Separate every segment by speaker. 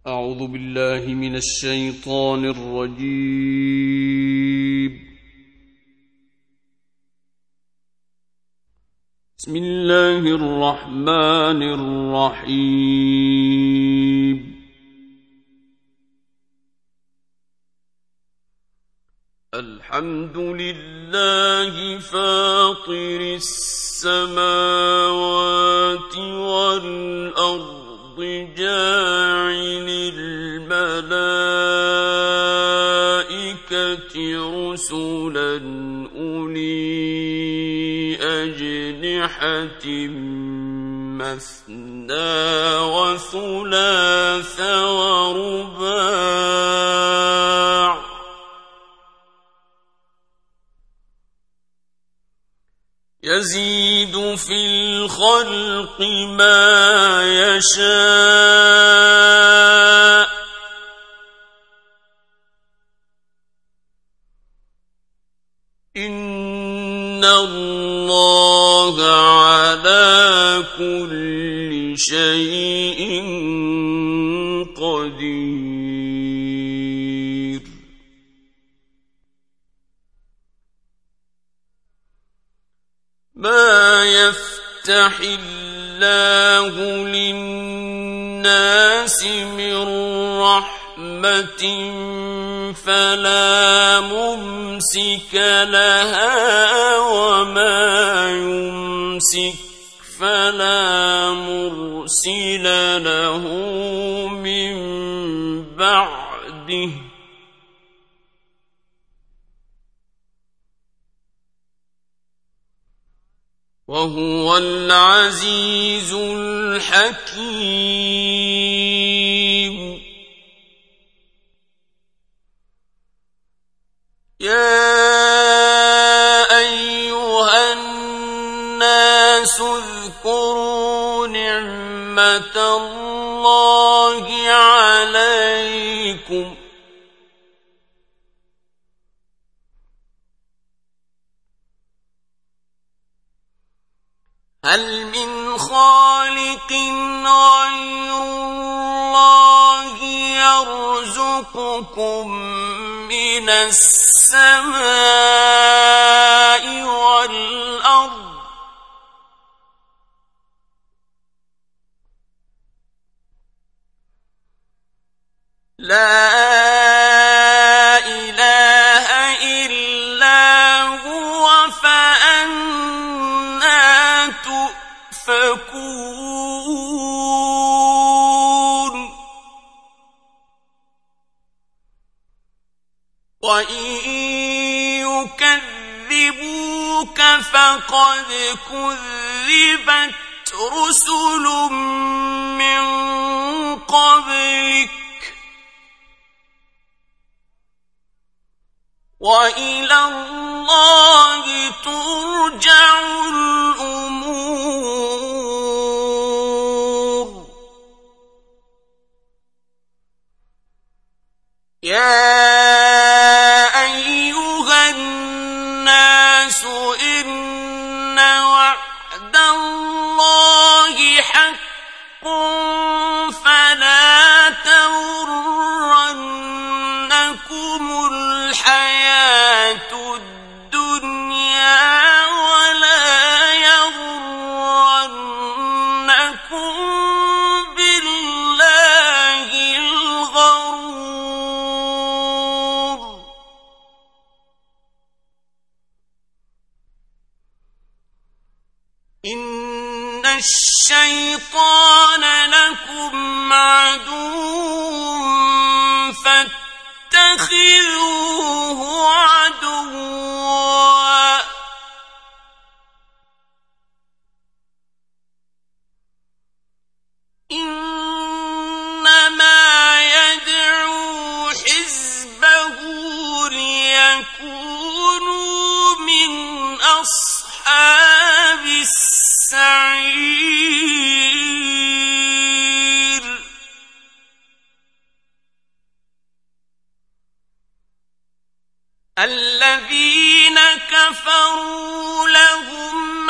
Speaker 1: أعوذ بالله من الشيطان الرجيم. بسم الله الرحمن الرحيم. الحمد لله فاطر السماوات والأرض جاعل الملائكة رسلا أولي أجنحة مثنى وثلاث ورباع يزيد في الخلق ما يشاء إن الله على كل شيء قدير. ما يفتح الله للناس من رحمة فلا ممسك لها وما يمسك فلا مرسل له من بعده وهو العزيز الحكيم. يا أيها الناس اذكروا نعمة الله عليكم هل من خالق غير الله يرزقكم من السماء والأرض لا إله إلا هو فأنى تؤفكون. وإن يكذبوك فقد كذبت رسل من قبلك وإلى الله ترجع الأمور. يا أيها الناس إن وعد الله حق فلا تغرنكم الحياة الدنيا ولا يغرنكم بالله الغرور. إن الشيطان لكم عدو فاتخذوه عدوا إنما يدعو حزبه ليكونوا من أصحاب السعير. الذين كفروا لهم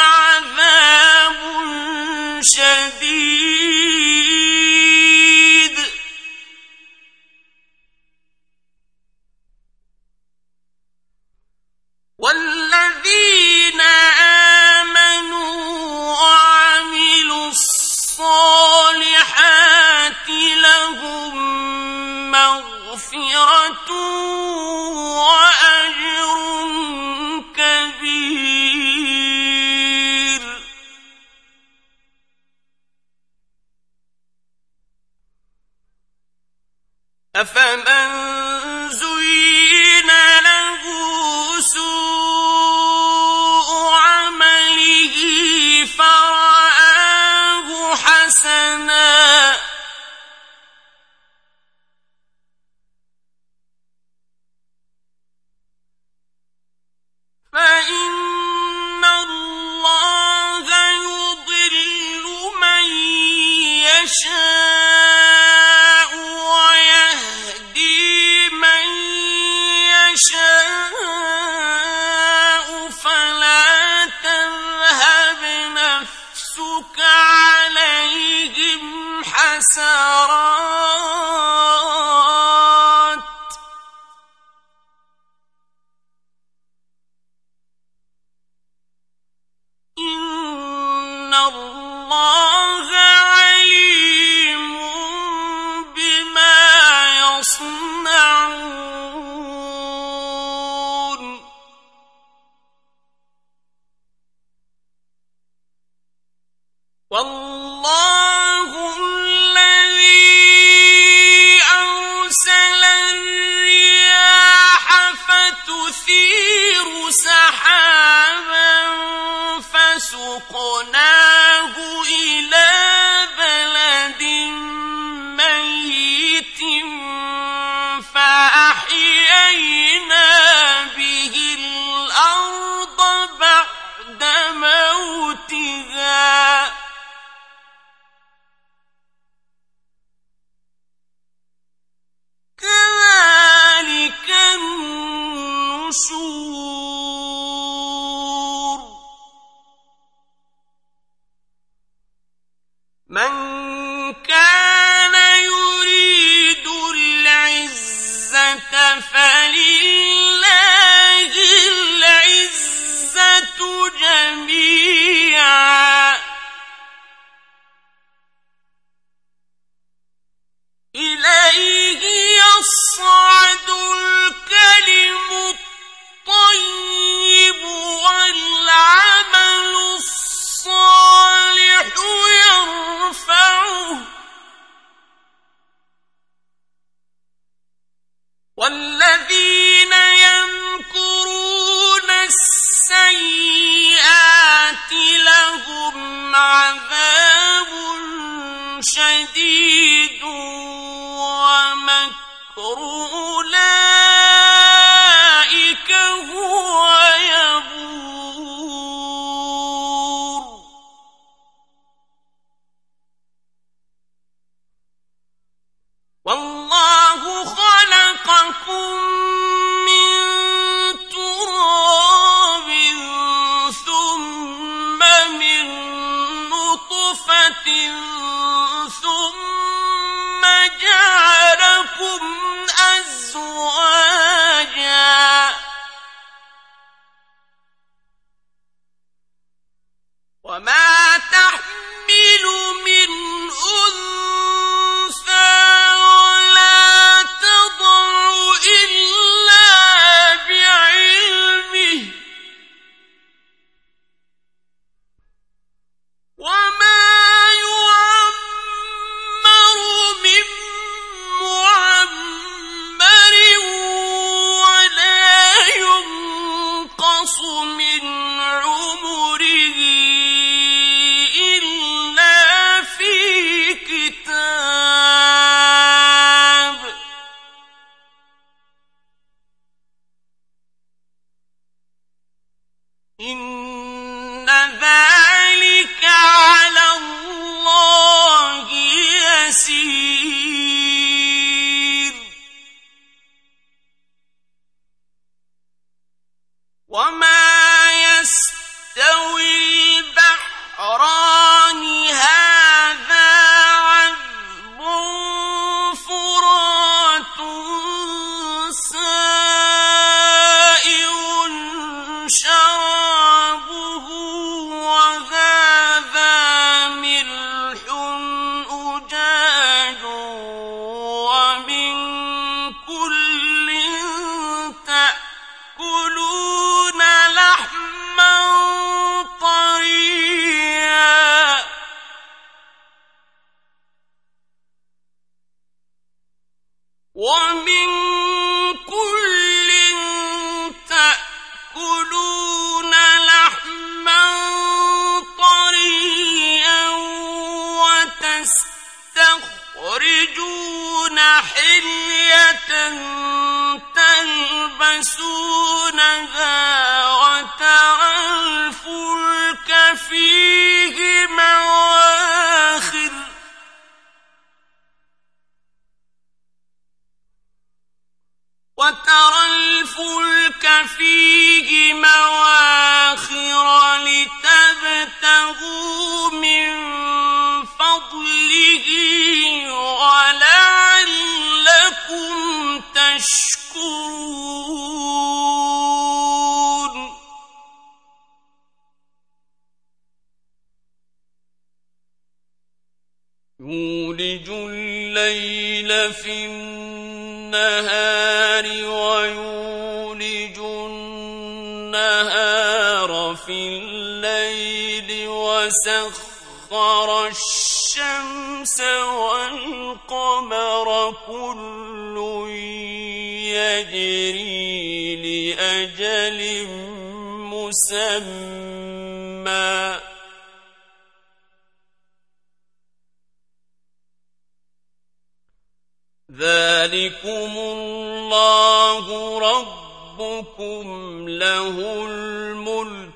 Speaker 1: عذاب شديد أفمن زين له سوء عمله فرآه حسنا فإن الله يضل من يشاء ويهدي من يشاء فلا تذهب نفسك عليهم حسرات إن الله عليم بما يصنعون والله الذي أرسل الرياح فتثير سحابا فسقناه إلى بلد ميت فأحيينا به الأرض بعد موتها كذلك النشور من كان يريد العزة فلله العزة جميعا إليه يصعد الكلم الطيب والعمل الصالح يرفعه والذين يمكرون السيئات لهم عذاب شديد ومكر أولئك هو يبور والله خلقكم من تراب ثم من نطفة ثم جعلكم أزواجا وما تحمل من أنثى ولا تضع إلا بعلمه وما يعمر من معمر ولا ينقص من عمره إلا في كتاب إن ذلك على الله يسير وما يستوي البحران هذا عذب فرات سائغ شرابه وهذا ملح أجاج ومن كل تأكلون لحما طريا وتستخرجون حلية تلبسونها وترى الفلك فيه مواخر لتبتغوا من فضله ولعلكم تشكرون. يولج الليل في النهار ويولج النهار في الليل وسخر الشمس والقمر كل يجري لأجل مسمى ذلكم الله ربكم له الملك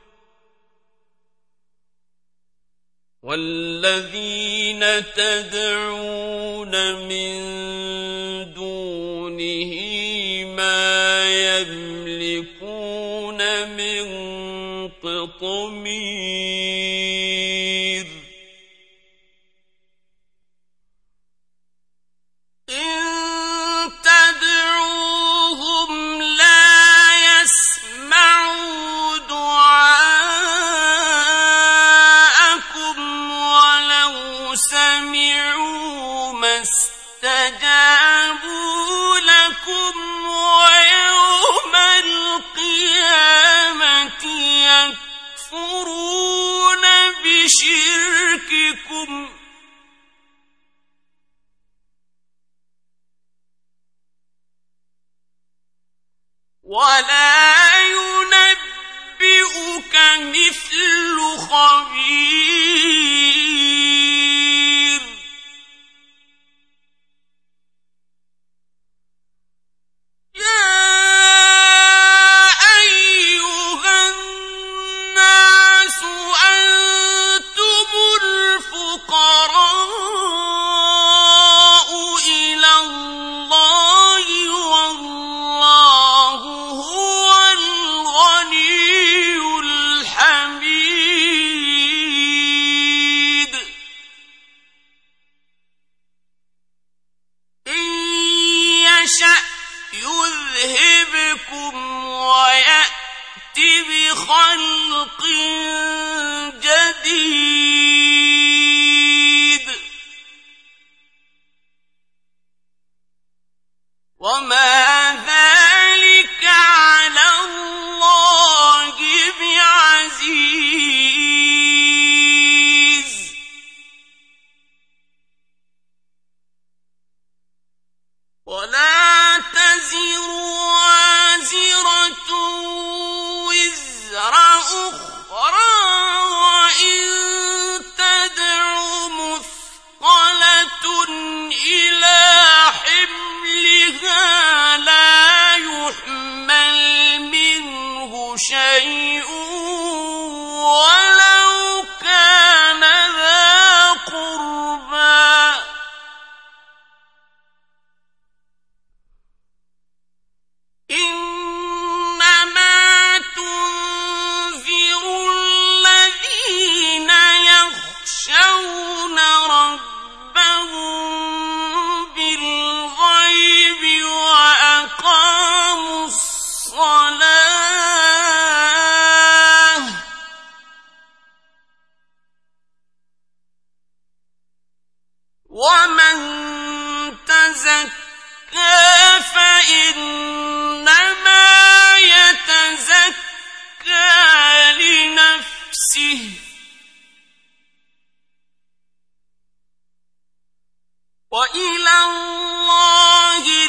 Speaker 1: والذين تدعون من دونه ما يملكون من قطمير. استجابوا لكم ويوم القيامة يكفرون بشرككم ولا ينبئك مثل خبير. يذهبكم ويأتي بخلق جديد وما ذلك على الله بعزيز. ولا تزر وازرة وزر أخرى وإن تدع مثقلة إلى حملها لا يحمل منه شيء ولو كان ذا قربى إنما تنذر الذين يخشون ربهم بالغيب وأقاموا الصلاة ومن تزكى فإنما يتزكى لنفسه وإلى الله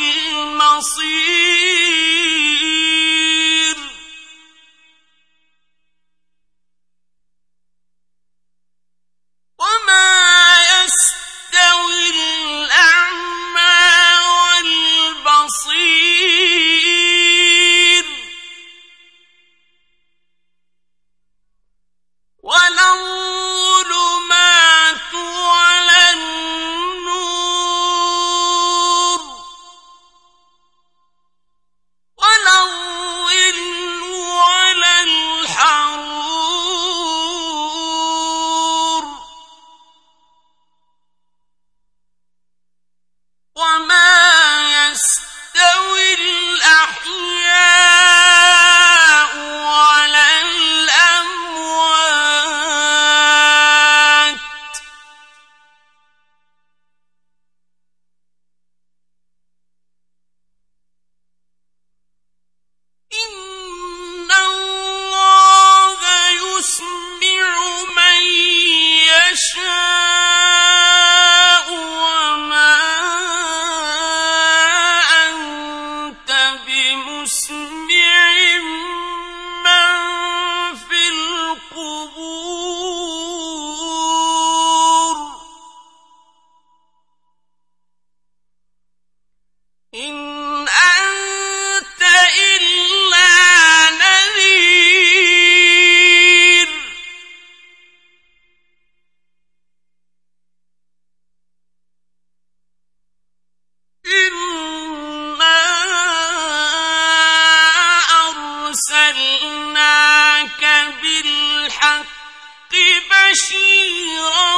Speaker 1: بشيرا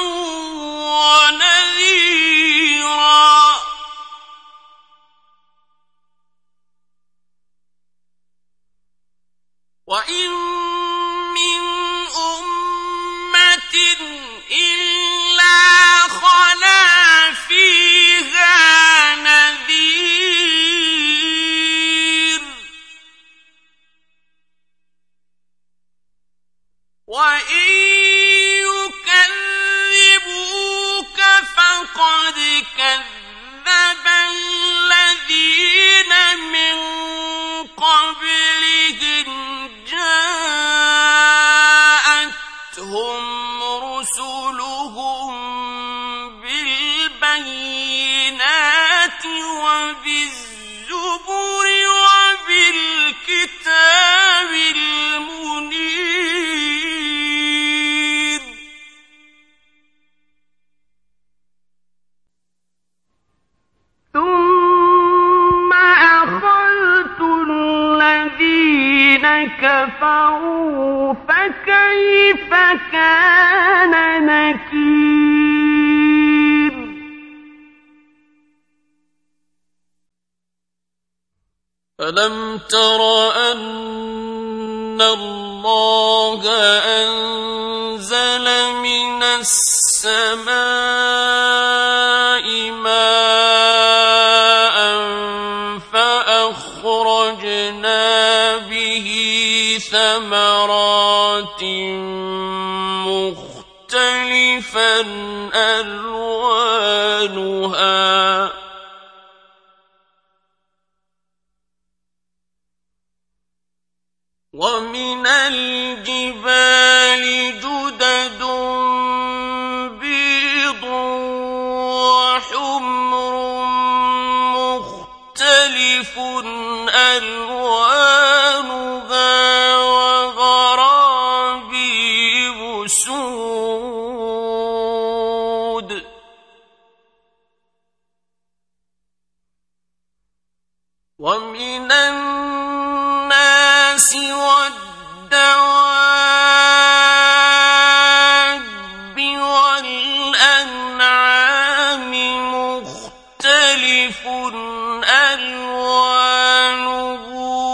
Speaker 1: ونذيرا وإن من أمة إلا خلا فيها نذير وإن يكذبوك فقد كذب الذين من قبلهم جاءتهم رسلهم بالبينات وبالزبر وبالكتاب المنير ثم أخذت الذين كفروا فكيف كان نكير ألم تر أن الله أنزل من السماء ماء فأخرجنا به ثمرات مختلفا ألوانها ومن الجبال جدد بيض وحمر مختلف ألوانها وغرابيب سود ومن الناس والدواب والأنعام مختلف ألوانه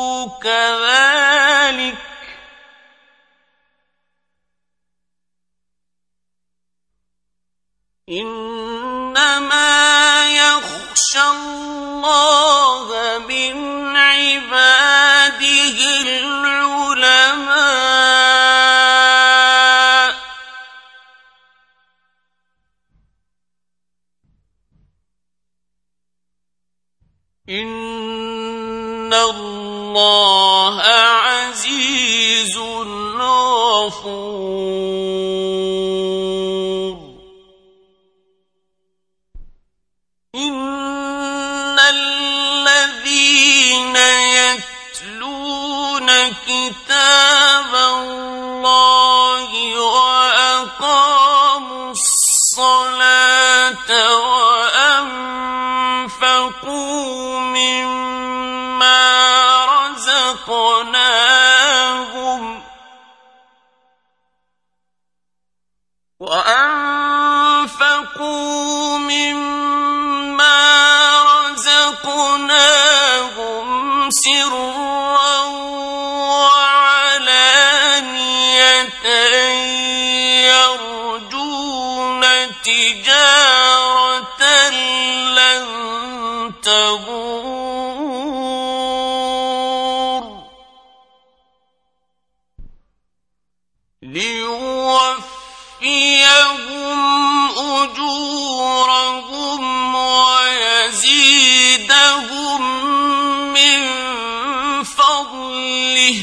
Speaker 1: كذلك إنما يخشى الله من عباده العلماء إن الله عزيز غفور إن الذين يتلون كتاب الله وأقاموا الصلاة وأنفقوا مما رزقناهم سرا وعلانية يرجون تجارة لن تبور ليوفيهم أجورهم ويزيدهم من فضله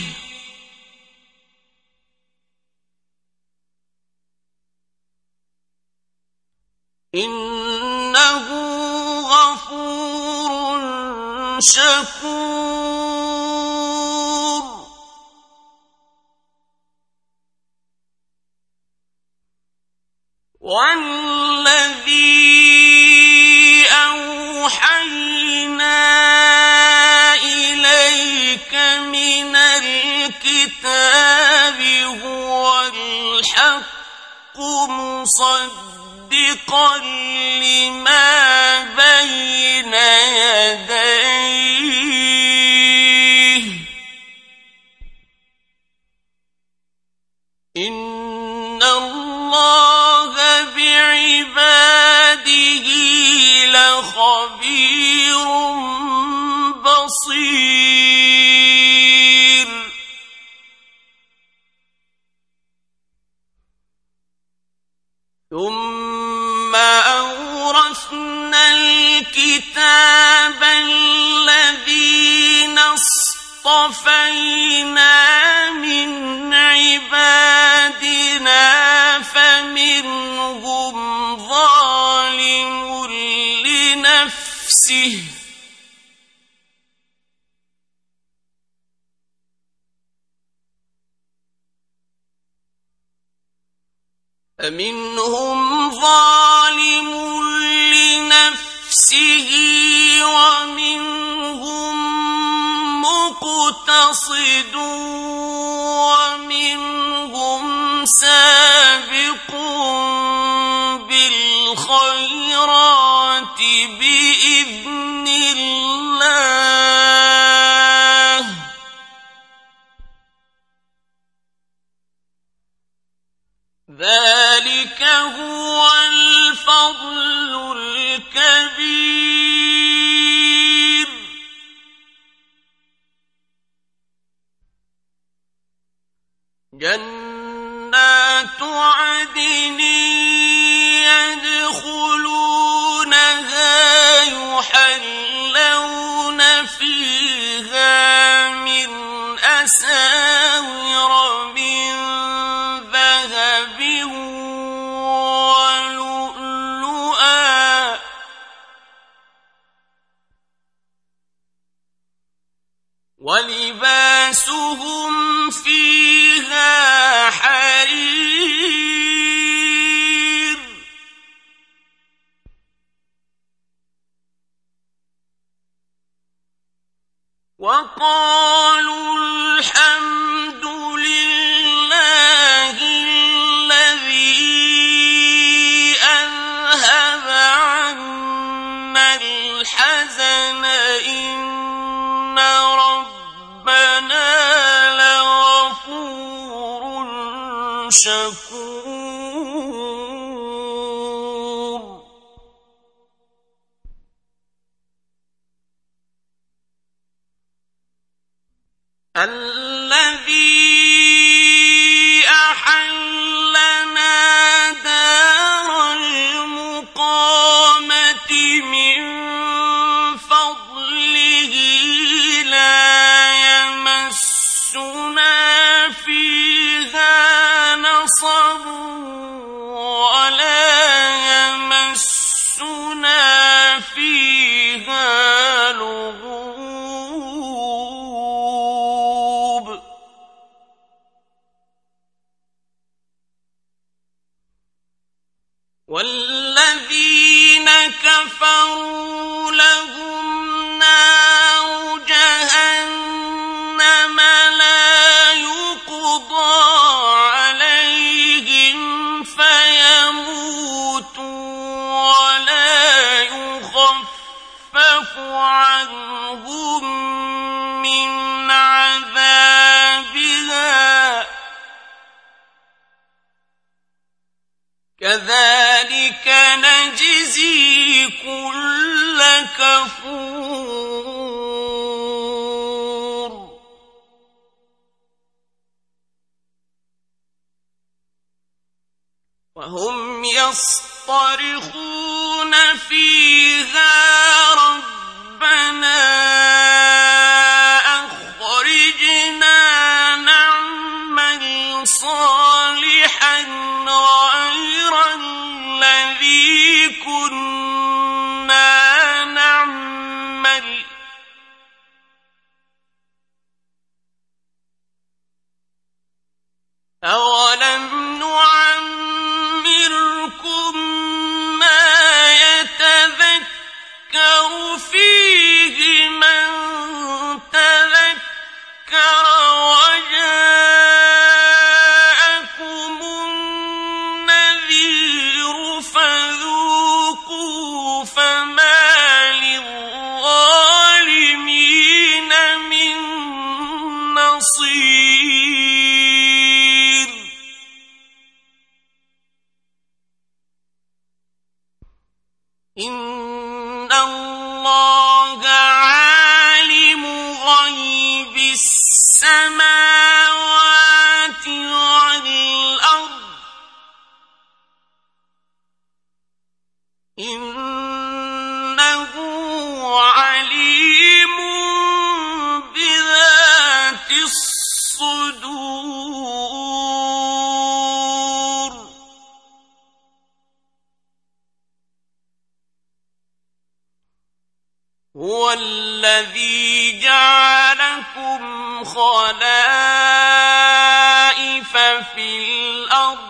Speaker 1: إنه غفور شكور والذي أوحينا إليك من الكتاب هو الحق مصدقا لما بين يديه إن الله بعباده لخبير بصير ثم أورثنا الكتاب الذين اصطفينا من عبادنا فمنهم ظالم لنفسه ومنهم مقتصد ومنهم سابق بالخيرات بإذن الله ذلك هو الفضل الكبير جنات عدن يدخلونها يحلون فيها من أساور من ذهب ولؤلؤا ولباسهم فيها حرير وقالوا الحمد لله الذي أذهب عنا الحزن إن ربنا لغفور شكور الذي أحلنا دار المقامة من فضله لا يمسنا فيها نصب ولا يمسنا فيها لغوب والذين كفروا لهم نار جهنم لا يقضى عليهم فيموتوا ولا يخفف عنهم من عذابها كذلك نجزي كل كفور وهم يصطرخون فيها ربنا أخرجنا نعمل صالحا غير الذي كنا نعمل أولم نعمركم ما يتذكر اللَّهَ عَالِمُ غَيْبِ السَّمَاوَاتِ وَالْأَرْضِ إِنَّهُ عَلِيمٌ بِذَاتِ الصُّدُورِ هُوَ الَّذِي جَعَلَكُمْ خَلَائِفَ فِي الْأَرْضِ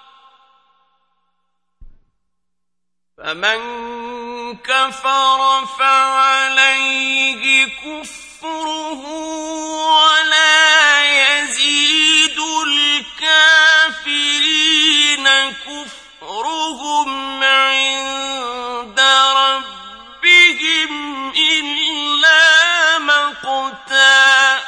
Speaker 1: فَمَن كَفَرَ فَعَلَيْهِ كُفْرُهُ وَلَا يَزِيدُ الْكَافِرِينَ كُفْرُهُمْ عِندَ رَبِّهِمْ إِلَّا مَقْتًا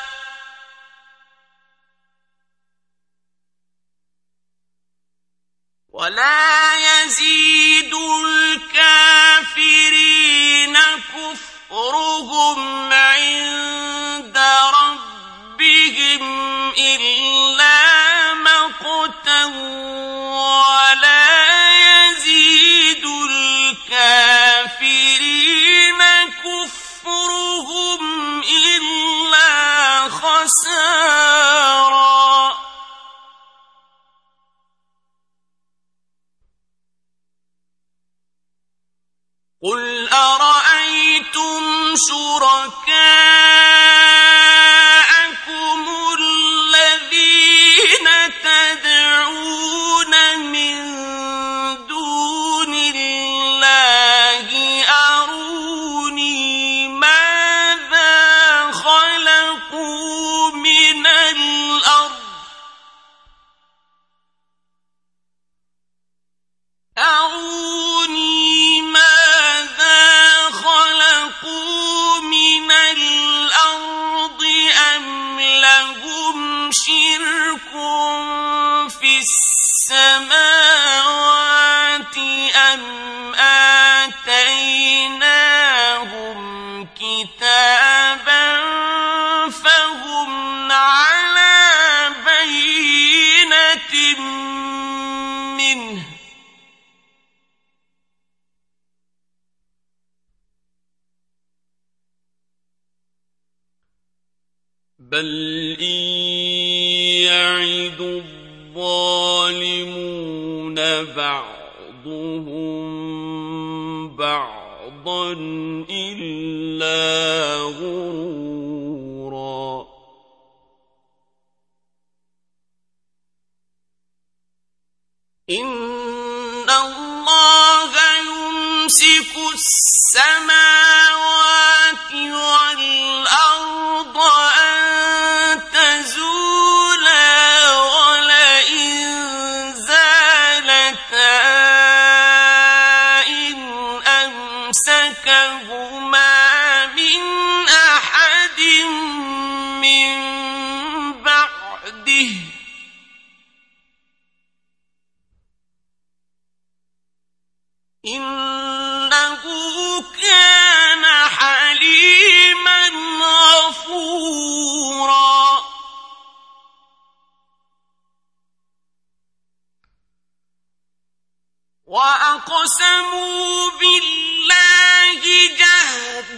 Speaker 1: وَلَا يَزِيدُ الْكَافِرِينَ كُفْرُهُمْ عِندَ رَبِّهِمْ إِلَّا مَقْتًا وَلَا يَزِيدُ الْكَافِرِينَ كُفْرُهُمْ إِلَّا خَسَارًا قُلْ أَرَأَيْتُمْ شُرَكَاءَكُمُ الَّذِينَ تَدْعُونَ مِن دُونِ اللَّهِ أَرُونِي مَاذَا خَلَقُوا مِنَ الْأَرْضِ أَمْ لَهُمْ شِرْكٌ فِي السَّمَاوَاتِ أَمْ آتَيْنَاهُمْ كِتَابًا فَهُمْ عَلَىٰ بَيِّنَةٍ مِّنْهُ بَلْ إِن يَعِدُ الظَّالِمُونَ بَعْضُهُم بَعْضًا إِلَّا غُرُورًا إِنَّ اللَّهَ يُمْسِكُ السَّمَاوَاتِ وَالْأَرْضَ أَن تَزُولَا وَلَئِن زَالَتَا إِنْ أَمْسَكَهُمَا مِنْ أَحَدٍ مِّن بَعْدِهِ إِنَّهُ كَانَ حَلِيمًا غَفُورًا وَأَقْسَمُوا بِاللَّهِ جَهْدَ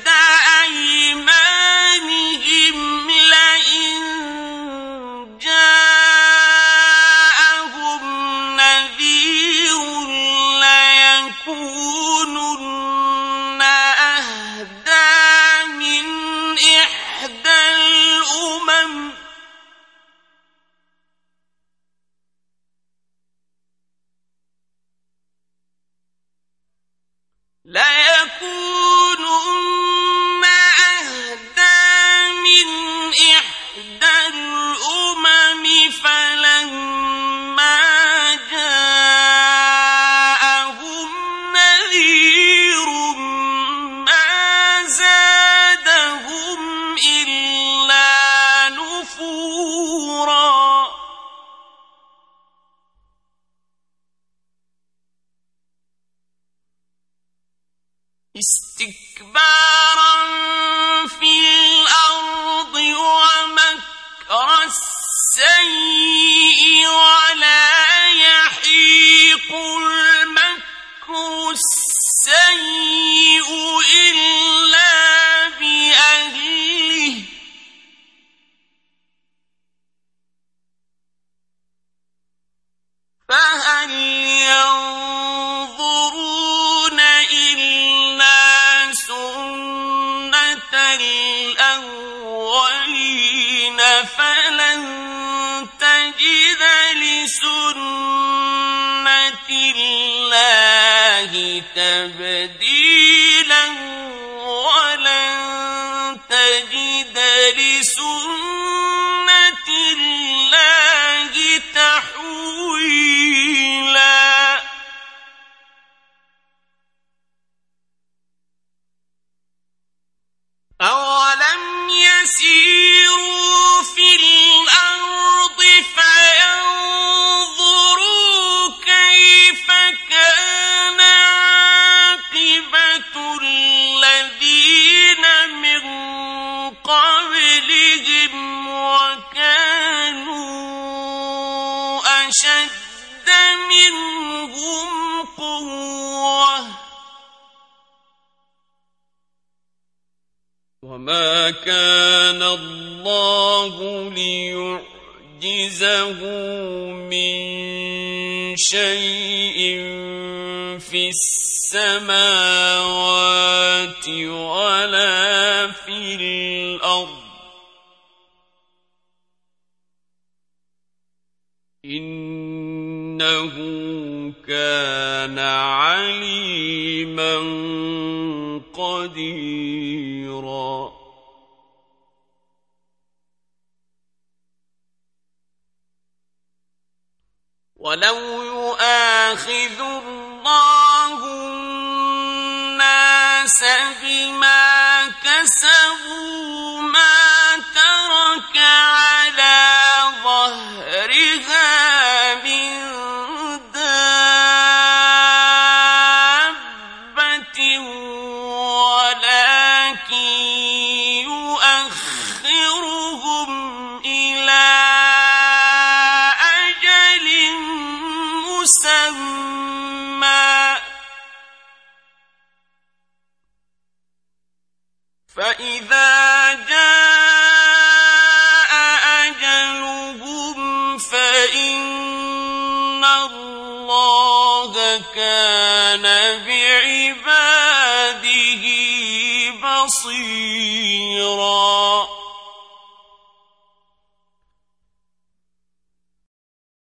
Speaker 1: اسْتِكْبَارًا فِي الْأَرْضِ وَمَكْرَ السَّيِّئِ وَلَا يَحِيقُ الْمَكْرُ السَّيِّئُ إِلَّا بِأَهْلِهِ فَهَلْ يَنظُرُونَ إِلَّا سُنَّةَ الْأَوَّلِينَ فَلَن تَجِدَ لِسُنَّةِ اللَّهِ تَبْدِيلًا وَلَن تَجِدَ لِسُنَّةِ اللَّهِ تَحْوِيلًا أَوَلَمْ يَسِيرُوا فِي الْأَرْضِ فَيَنظُرُوا كَيْفَ كَانَ عَاقِبَةُ الَّذِينَ مِن قَبْلِهِمْ وَكَانُوا أَشَدَّ مِنْهُمْ قُوَّةً وَمَا كَانَ اللَّهُ لِيُعْجِزَهُ مِنْ شَيْءٍ فِي السَّمَاوَاتِ وَلَا فِي الْأَرْضِ إِنَّهُ كَانَ عَلِيمًا قَدِيرًا وَلَوْ يُؤَاخِذُ اللَّهُ النَّاسَ بِمَا كَسَبُوا مَا تَرَكَ عَلَى ظَهْرِهَا مِن دَابَّةٍ وَلَكِن يُؤَخِّرُهُمْ إِلَىٰ أَجَلٍ مُّسَمًّى فَإِذَا جَاءَ أَجَلُهُمْ فَإِنَّ اللَّهَ كَانَ بِعِبَادِهِ بَصِيرًا